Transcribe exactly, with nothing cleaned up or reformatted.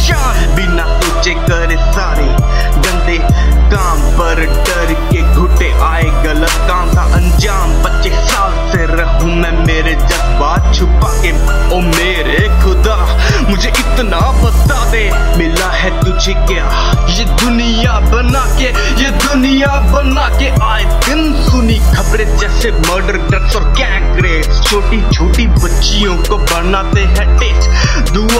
शान, बिना सोचे करे सारे गंदे काम पर डर के घुटे आए गलत काम का अंजाम। पच्चीस साल से रहूं मैं मेरे जज्बात छुपा के, ओ मेरे खुदा मुझे इतना बता दे, मिला है तुझे क्या ये दुनिया बना के, ये दुनिया बना के। आए दिन सुनी खबरें जैसे मर्डर, ड्रग्स और गैंग रेप, छोटी छोटी बच्चियों को बनाते हैं टेस्ट। दुआ